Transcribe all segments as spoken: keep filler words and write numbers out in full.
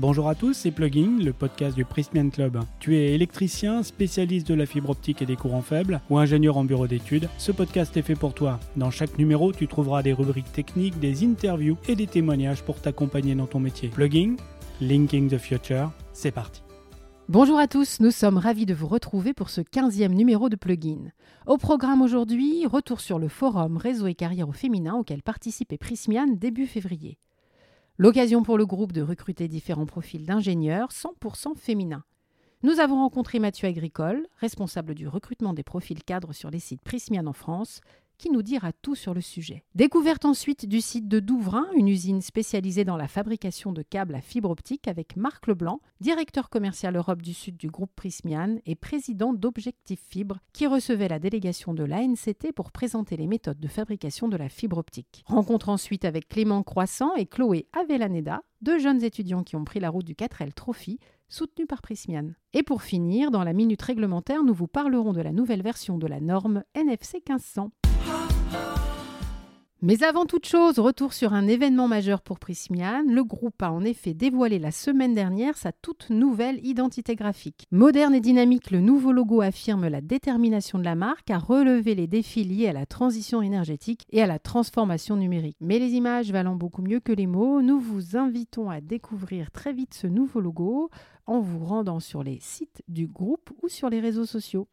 Bonjour à tous, c'est Plugin, le podcast du Prysmian Club. Tu es électricien, spécialiste de la fibre optique et des courants faibles, ou ingénieur en bureau d'études, ce podcast est fait pour toi. Dans chaque numéro, tu trouveras des rubriques techniques, des interviews et des témoignages pour t'accompagner dans ton métier. Plugin, Linking the Future, c'est parti. Bonjour à tous, nous sommes ravis de vous retrouver pour ce quinzième numéro de Plugin. Au programme aujourd'hui, retour sur le forum Réseau et carrière au féminin auquel participait Prysmian début février. L'occasion pour le groupe de recruter différents profils d'ingénieurs cent pour cent féminins. Nous avons rencontré Mathieu Agricole, responsable du recrutement des profils cadres sur les sites Prysmian en France, qui nous dira tout sur le sujet. Découverte ensuite du site de Douvrin, une usine spécialisée dans la fabrication de câbles à fibre optique avec Marc Leblanc, directeur commercial Europe du Sud du groupe Prysmian et président d'Objectif Fibre, qui recevait la délégation de l'A N C T pour présenter les méthodes de fabrication de la fibre optique. Rencontre ensuite avec Clément Croissant et Chloé Avellaneda, deux jeunes étudiants qui ont pris la route du quatre L Trophy, soutenu par Prysmian. Et pour finir, dans la minute réglementaire, nous vous parlerons de la nouvelle version de la norme N F C quinze cents. Mais avant toute chose, retour sur un événement majeur pour Prysmian. Le groupe a en effet dévoilé la semaine dernière sa toute nouvelle identité graphique. Moderne et dynamique, le nouveau logo affirme la détermination de la marque à relever les défis liés à la transition énergétique et à la transformation numérique. Mais les images valant beaucoup mieux que les mots, nous vous invitons à découvrir très vite ce nouveau logo en vous rendant sur les sites du groupe ou sur les réseaux sociaux.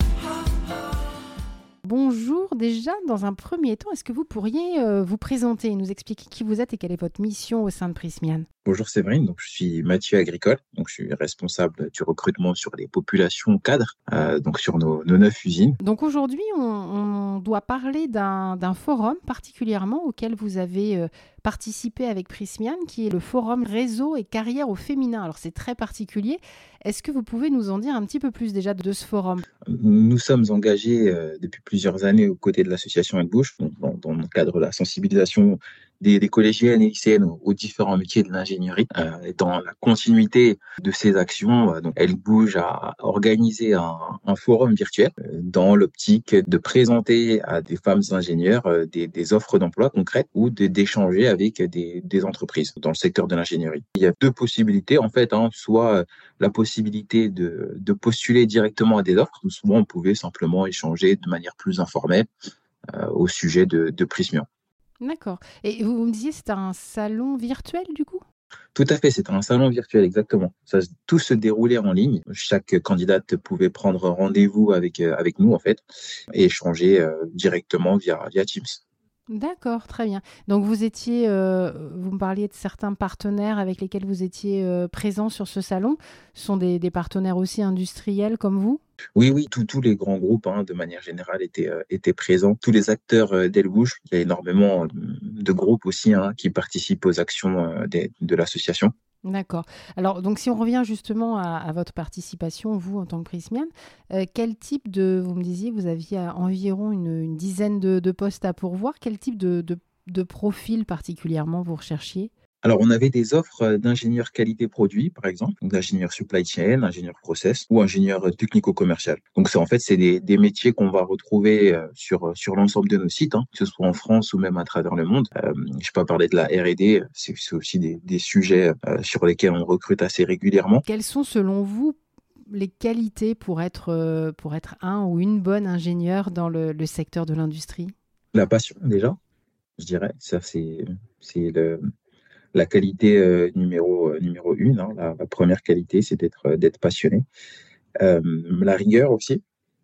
Bonjour, déjà dans un premier temps, est-ce que vous pourriez euh, vous présenter et nous expliquer qui vous êtes et quelle est votre mission au sein de Prysmian ? Bonjour Séverine, donc je suis Mathieu Agricole, donc je suis responsable du recrutement sur les populations cadres, euh, donc sur nos, nos neuf usines. Donc aujourd'hui, on, on doit parler d'un, d'un forum particulièrement auquel vous avez euh, participé avec Prysmian, qui est le forum Réseau et carrière au féminin. Alors c'est très particulier. Est-ce que vous pouvez nous en dire un petit peu plus déjà de ce forum ? Nous sommes engagés euh, depuis plusieurs années aux côtés de l'association Edbouche, dans, dans le cadre de la sensibilisation des, des collégiennes et lycéennes aux, aux différents métiers de l'ingénierie. Euh, et dans la continuité de ces actions, euh, donc Edbouche a organisé un, un forum virtuel euh, dans l'optique de présenter à des femmes ingénieurs euh, des, des offres d'emploi concrètes ou de, d'échanger avec des, des entreprises dans le secteur de l'ingénierie. Il y a deux possibilités en fait, hein, soit la possibilité de, de postuler directement à des offres, ou souvent on pouvait simplement échanger de manière plus informelle euh, au sujet de, de Prysmian. D'accord. Et vous me disiez c'est un salon virtuel du coup ? Tout à fait, c'est un salon virtuel, exactement. Ça, tout se déroulait en ligne. Chaque candidate pouvait prendre rendez-vous avec, avec nous, en fait, et échanger euh, directement via, via Teams. D'accord, très bien. Donc vous étiez, euh, vous me parliez de certains partenaires avec lesquels vous étiez euh, présents sur ce salon. Ce sont des, des partenaires aussi industriels comme vous ? Oui, oui, tous tous les grands groupes, hein, de manière générale, étaient, euh, étaient présents. Tous les acteurs euh, d'Edbouche, il y a énormément de groupes aussi hein, qui participent aux actions euh, des, de l'association. D'accord. Alors, donc, si on revient justement à, à votre participation, vous, en tant que Prysmian, euh, quel type de, vous me disiez, vous aviez environ une, une dizaine de, de postes à pourvoir. Quel type de, de, de profil particulièrement vous recherchiez ? Alors, on avait des offres d'ingénieurs qualité produit, par exemple, d'ingénieurs supply chain, ingénieurs process ou ingénieurs technico-commercial. Donc, c'est en fait, c'est des, des métiers qu'on va retrouver sur sur l'ensemble de nos sites, hein, que ce soit en France ou même à travers le monde. Euh, je peux pas parler de la R et D, c'est, c'est aussi des, des sujets euh, sur lesquels on recrute assez régulièrement. Quelles sont, selon vous, les qualités pour être pour être un ou une bonne ingénieure dans le, le secteur de l'industrie ? La passion, déjà, je dirais. Ça, c'est c'est le La qualité euh, numéro euh, numéro une, hein, la, la première qualité, c'est d'être euh, d'être passionné. Euh, la rigueur aussi,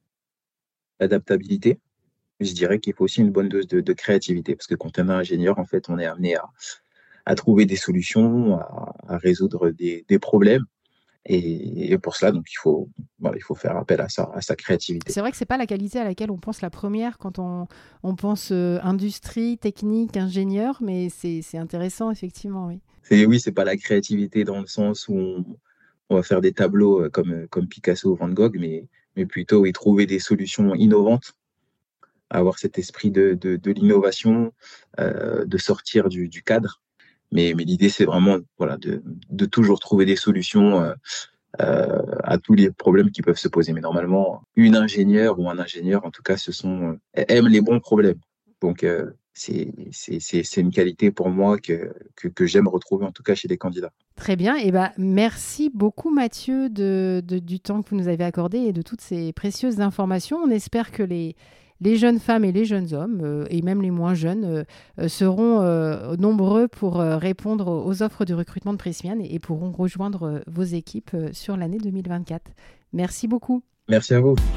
l'adaptabilité. Je dirais qu'il faut aussi une bonne dose de, de créativité, parce que quand on est ingénieur, en fait, on est amené à, à trouver des solutions, à, à résoudre des, des problèmes. Et, et pour cela, donc, il faut, voilà, il faut faire appel à sa, à sa créativité. C'est vrai que c'est pas la qualité à laquelle on pense la première quand on, on pense euh, industrie, technique, ingénieur, mais c'est, c'est intéressant, effectivement, oui. C'est, oui, c'est pas la créativité dans le sens où on, on va faire des tableaux comme, comme Picasso ou Van Gogh, mais, mais plutôt y trouver des solutions innovantes, avoir cet esprit de, de, de l'innovation, euh, de sortir du, du cadre. Mais, mais l'idée, c'est vraiment voilà, de, de toujours trouver des solutions euh, euh, à tous les problèmes qui peuvent se poser. Mais normalement, une ingénieure ou un ingénieur, en tout cas, ce sont, euh, aiment les bons problèmes. Donc, euh, c'est, c'est, c'est, c'est une qualité pour moi que, que, que j'aime retrouver, en tout cas chez les candidats. Très bien. Et ben, merci beaucoup, Mathieu, de, de- du temps que vous nous avez accordé et de toutes ces précieuses informations. On espère que les, les jeunes femmes et les jeunes hommes, euh, et même les moins jeunes, euh, euh, seront euh, nombreux pour euh, répondre aux offres de recrutement de Prysmian et, et pourront rejoindre euh, vos équipes euh, sur l'année deux mille vingt-quatre. Merci beaucoup. Merci à vous.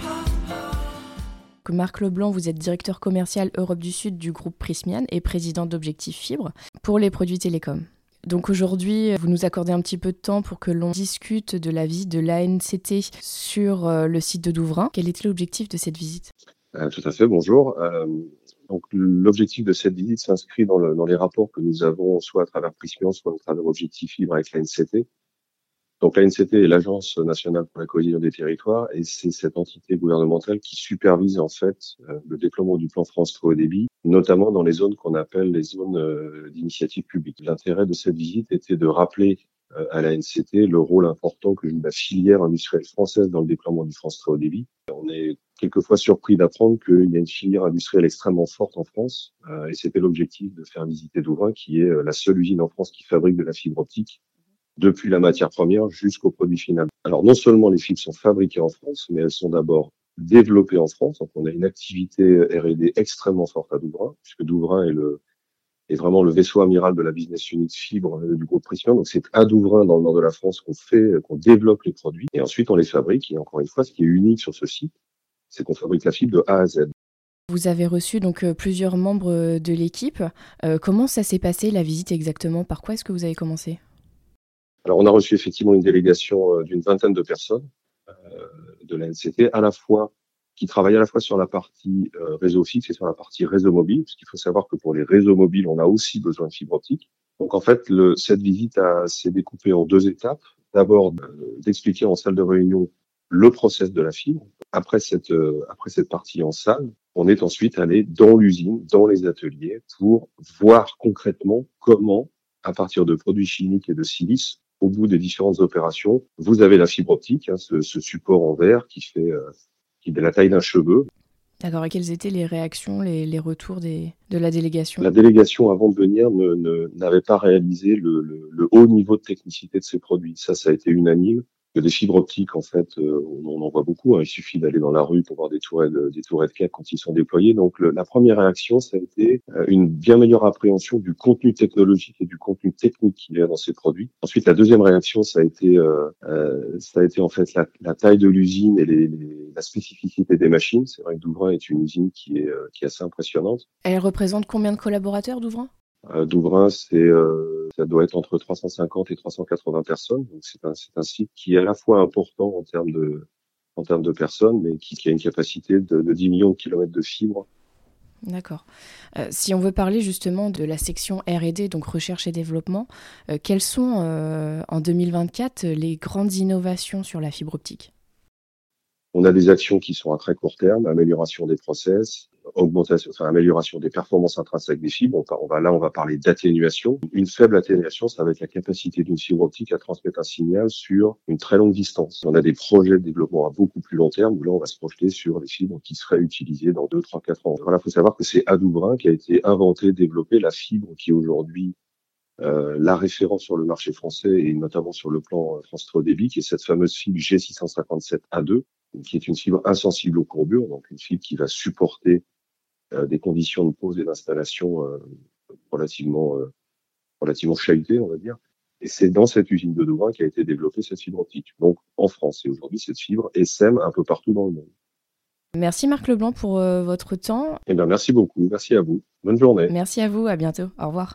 Marc Leblanc, vous êtes directeur commercial Europe du Sud du groupe Prysmian et président d'Objectif Fibre pour les produits télécoms. Donc aujourd'hui, vous nous accordez un petit peu de temps pour que l'on discute de la visite de l'A N C T sur le site de Douvrin. Quel était l'objectif de cette visite ? Euh, tout à fait, bonjour. Euh, donc l'objectif de cette visite s'inscrit dans, le, dans les rapports que nous avons soit à travers Prysmian, soit à travers Objectif Fibre avec l'A N C T. Donc l'A N C T est l'Agence nationale pour la cohésion des territoires et c'est cette entité gouvernementale qui supervise en fait euh, le déploiement du plan France Très Haut Débit, notamment dans les zones qu'on appelle les zones euh, d'initiative publique. L'intérêt de cette visite était de rappeler euh, à l'A N C T le rôle important que joue la filière industrielle française dans le déploiement du France Très Haut Débit. On est quelquefois surpris d'apprendre qu'il y a une filière industrielle extrêmement forte en France euh, et c'était l'objectif de faire visiter Douvrin, qui est euh, la seule usine en France qui fabrique de la fibre optique, depuis la matière première jusqu'au produit final. Alors non seulement les fibres sont fabriquées en France, mais elles sont d'abord développées en France. Donc on a une activité R et D extrêmement forte à Douvrin, puisque Douvrin est le est vraiment le vaisseau amiral de la business unit fibre du groupe Prysmian. Donc c'est à Douvrin, dans le nord de la France, qu'on fait, qu'on développe les produits et ensuite on les fabrique. Et encore une fois, ce qui est unique sur ce site, c'est qu'on fabrique la fibre de A à Z. Vous avez reçu donc euh, plusieurs membres de l'équipe. Euh, comment ça s'est passé la visite exactement ? Par quoi est-ce que vous avez commencé ? Alors, on a reçu effectivement une délégation d'une vingtaine de personnes euh, de l'A N C T, à la fois qui travaillent à la fois sur la partie euh, réseau fixe et sur la partie réseau mobile, parce qu'il faut savoir que pour les réseaux mobiles, on a aussi besoin de fibre optique. Donc, en fait, le, cette visite a, s'est découpée en deux étapes. D'abord, euh, d'expliquer en salle de réunion le process de la fibre. Après cette, euh, après cette partie en salle, on est ensuite allé dans l'usine, dans les ateliers, pour voir concrètement comment, à partir de produits chimiques et de silice, au bout des différentes opérations, vous avez la fibre optique, hein, ce, ce support en verre qui fait euh, qui est de la taille d'un cheveu. D'accord, et quelles étaient les réactions, les, les retours des, de la délégation ? La délégation, avant de venir, ne, ne, n'avait pas réalisé le, le, le haut niveau de technicité de ces produits. Ça, ça a été unanime. Que des fibres optiques, en fait, euh, on en voit beaucoup. Hein. Il suffit d'aller dans la rue pour voir des tourelles, des tourelles câbles quand ils sont déployés. Donc, le, la première réaction, ça a été euh, une bien meilleure appréhension du contenu technologique et du contenu technique qu'il y a dans ces produits. Ensuite, la deuxième réaction, ça a été, euh, euh, ça a été en fait la, la taille de l'usine et les, les, la spécificité des machines. C'est vrai que Douvrin est une usine qui est, euh, qui est assez impressionnante. Elle représente combien de collaborateurs, Douvrin ? Euh, Douvrin, c'est, euh, ça doit être entre trois cent cinquante et trois cent quatre-vingts personnes. Donc c'est un, c'est un site qui est à la fois important en termes de, en termes de personnes, mais qui, qui a une capacité de, de dix millions de kilomètres de fibres. D'accord. Euh, si on veut parler justement de la section R et D, donc recherche et développement, euh, quelles sont euh, en deux mille vingt-quatre les grandes innovations sur la fibre optique ? On a des actions qui sont à très court terme, amélioration des process, augmentation, enfin amélioration des performances intrinsèques des fibres. On, on va là, on va parler d'atténuation. Une faible atténuation, ça va être la capacité d'une fibre optique à transmettre un signal sur une très longue distance. On a des projets de développement à beaucoup plus long terme où là, on va se projeter sur les fibres qui seraient utilisées dans deux, trois, quatre ans. Voilà, faut savoir que c'est à Douvrin qui a été inventé, développé la fibre qui est aujourd'hui Euh, la référence sur le marché français et notamment sur le plan France Très Haut Débit, qui est cette fameuse fibre G six cent cinquante-sept A deux, qui est une fibre insensible aux courbures, donc une fibre qui va supporter euh, des conditions de pose et d'installation euh, relativement euh, relativement chahutées, on va dire. Et c'est dans cette usine de Douvrin qu'a été développée cette fibre optique, donc en France. Et aujourd'hui, cette fibre essaime un peu partout dans le monde. Merci Marc Leblanc pour euh, votre temps. Eh bien, merci beaucoup. Merci à vous. Bonne journée. Merci à vous. À bientôt. Au revoir.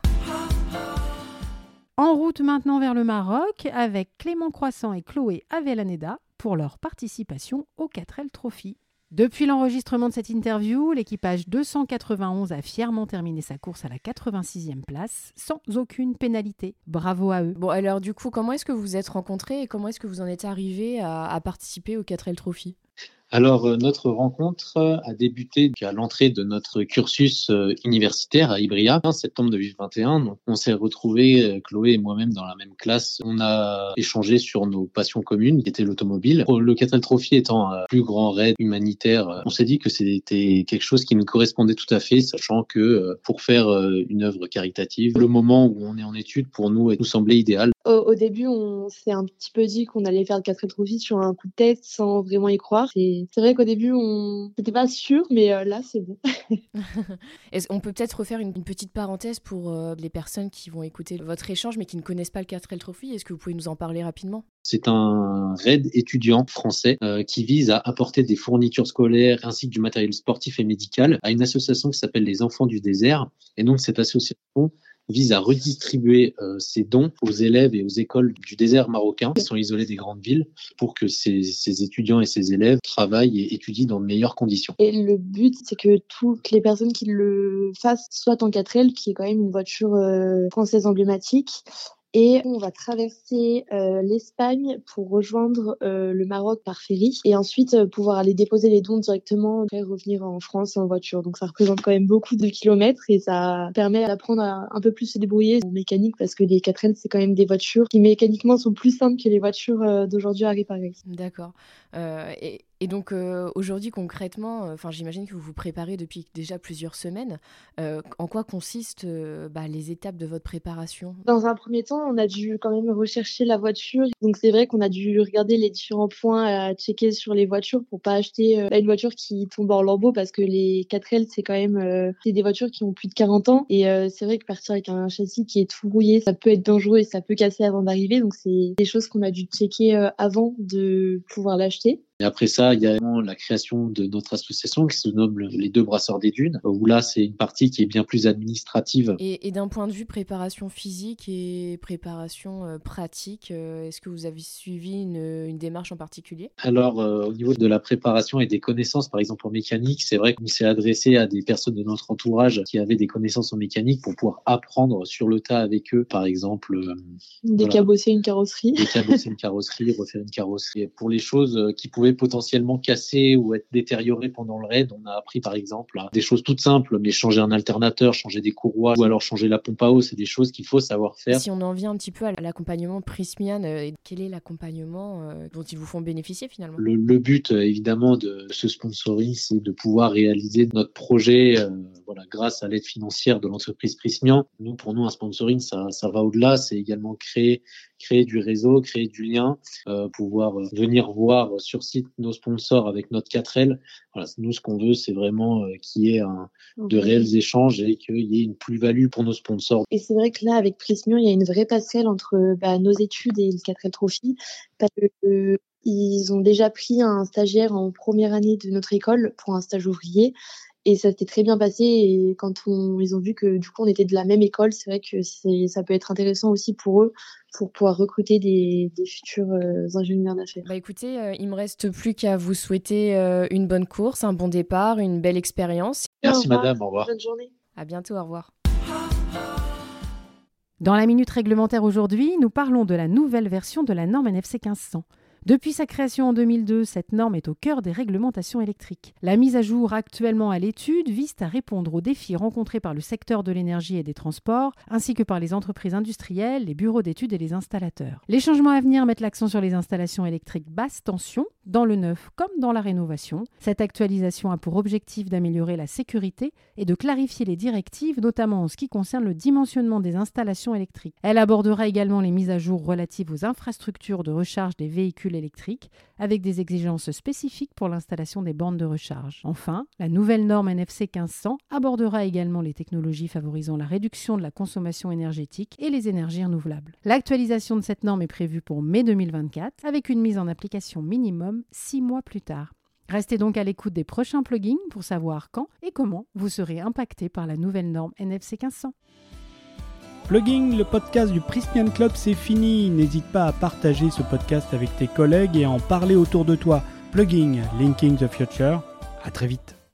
En route maintenant vers le Maroc avec Clément Croissant et Chloé Avellaneda pour leur participation au quatre L Trophy. Depuis l'enregistrement de cette interview, l'équipage deux cent quatre-vingt-onze a fièrement terminé sa course à la quatre-vingt-sixième place sans aucune pénalité. Bravo à eux. Bon, alors du coup, comment est-ce que vous vous êtes rencontrés et comment est-ce que vous en êtes arrivés à, à participer au quatre L Trophy ? Alors, euh, notre rencontre a débuté à l'entrée de notre cursus euh, universitaire à Ibria, en septembre deux mille vingt et un. Donc, on s'est retrouvés, euh, Chloé et moi-même, dans la même classe. On a échangé sur nos passions communes, qui étaient l'automobile. Le Catrel Trophy étant un plus grand raid humanitaire, on s'est dit que c'était quelque chose qui nous correspondait tout à fait, sachant que euh, pour faire euh, une œuvre caritative, le moment où on est en études, pour nous, nous semblait idéal. Au, au début, on s'est un petit peu dit qu'on allait faire le Catrel Trophy sur un coup de tête sans vraiment y croire. Et c'est vrai qu'au début, on n'était pas sûr, mais euh, là, c'est bon. Est-ce, on peut peut-être refaire une, une petite parenthèse pour euh, les personnes qui vont écouter votre échange, mais qui ne connaissent pas le Catrel Trophy. Est-ce que vous pouvez nous en parler rapidement ? C'est un raid étudiant français euh, qui vise à apporter des fournitures scolaires ainsi que du matériel sportif et médical à une association qui s'appelle les Enfants du Désert. Et donc, cette association vise à redistribuer euh, ces dons aux élèves et aux écoles du désert marocain qui sont isolés des grandes villes pour que ces, ces étudiants et ces élèves travaillent et étudient dans de meilleures conditions. Et le but, c'est que toutes les personnes qui le fassent soient en quatre L, qui est quand même une voiture euh, française emblématique. Et on va traverser euh, l'Espagne pour rejoindre euh, le Maroc par ferry et ensuite euh, pouvoir aller déposer les dons directement et revenir en France en voiture. Donc ça représente quand même beaucoup de kilomètres et ça permet d'apprendre à un peu plus se débrouiller en mécanique parce que les quatre L, c'est quand même des voitures qui mécaniquement sont plus simples que les voitures euh, d'aujourd'hui à réparer. D'accord. Euh, et... Et donc euh, aujourd'hui concrètement, enfin euh, j'imagine que vous vous préparez depuis déjà plusieurs semaines. Euh, en quoi consistent euh, bah, les étapes de votre préparation ? Dans un premier temps, on a dû quand même rechercher la voiture. Donc c'est vrai qu'on a dû regarder les différents points à checker sur les voitures pour pas acheter euh, une voiture qui tombe en lambeaux parce que les quatre L c'est quand même euh, c'est des voitures qui ont plus de quarante ans et euh, c'est vrai que partir avec un châssis qui est tout rouillé, ça peut être dangereux et ça peut casser avant d'arriver. Donc c'est des choses qu'on a dû checker euh, avant de pouvoir l'acheter. Et après ça, il y a la création de notre association qui se nomme les Deux Brasseurs des Dunes, où là, c'est une partie qui est bien plus administrative. Et, et d'un point de vue préparation physique et préparation euh, pratique, euh, est-ce que vous avez suivi une, une démarche en particulier ? Alors, euh, au niveau de la préparation et des connaissances, par exemple en mécanique, c'est vrai qu'on s'est adressé à des personnes de notre entourage qui avaient des connaissances en mécanique pour pouvoir apprendre sur le tas avec eux, par exemple... Euh, décabosser voilà, une carrosserie. Décabosser une carrosserie, refaire une carrosserie. Pour les choses qui pouvaient potentiellement casser ou être détériorées pendant le raid, on a appris par exemple à des choses toutes simples, mais changer un alternateur, changer des courroies ou alors changer la pompe à eau, c'est des choses qu'il faut savoir faire. Si on en vient un petit peu à l'accompagnement Prysmian, euh, quel est l'accompagnement euh, dont ils vous font bénéficier finalement ? Le, le but euh, évidemment de ce sponsoring, c'est de pouvoir réaliser notre projet euh, voilà, grâce à l'aide financière de l'entreprise Prysmian. Nous, pour nous, un sponsoring, ça, ça va au-delà, c'est également créer créer du réseau, créer du lien, euh, pouvoir euh, venir voir sur site nos sponsors avec notre quatre L. Voilà, nous, ce qu'on veut, c'est vraiment euh, qu'il y ait un, de réels échanges et qu'il y ait une plus-value pour nos sponsors. Et c'est vrai que là, avec Prysmian, il y a une vraie passerelle entre bah, nos études et le quatre L Trophy, parce que euh, ils ont déjà pris un stagiaire en première année de notre école pour un stage ouvrier. Et ça s'était très bien passé. Et quand on, ils ont vu que du coup on était de la même école, c'est vrai que c'est, ça peut être intéressant aussi pour eux pour pouvoir recruter des, des futurs euh, ingénieurs d'affaires. Bah écoutez, euh, il me reste plus qu'à vous souhaiter euh, une bonne course, un bon départ, une belle expérience. Merci au madame, au revoir. Bonne journée. À bientôt, au revoir. Dans la minute réglementaire aujourd'hui, nous parlons de la nouvelle version de la norme N F C quinze cents. Depuis sa création en deux mille deux, cette norme est au cœur des réglementations électriques. La mise à jour actuellement à l'étude vise à répondre aux défis rencontrés par le secteur de l'énergie et des transports, ainsi que par les entreprises industrielles, les bureaux d'études et les installateurs. Les changements à venir mettent l'accent sur les installations électriques basse tension, dans le neuf comme dans la rénovation. Cette actualisation a pour objectif d'améliorer la sécurité et de clarifier les directives, notamment en ce qui concerne le dimensionnement des installations électriques. Elle abordera également les mises à jour relatives aux infrastructures de recharge des véhicules électriques, avec des exigences spécifiques pour l'installation des bornes de recharge. Enfin, la nouvelle norme N F C quinze cents abordera également les technologies favorisant la réduction de la consommation énergétique et les énergies renouvelables. L'actualisation de cette norme est prévue pour mai deux mille vingt-quatre, avec une mise en application minimum six mois plus tard. Restez donc à l'écoute des prochains plugins pour savoir quand et comment vous serez impacté par la nouvelle norme N F C quinze cents. Plugging, le podcast du Prysmian Club, c'est fini. N'hésite pas à partager ce podcast avec tes collègues et à en parler autour de toi. Plugging, Linking the Future. À très vite.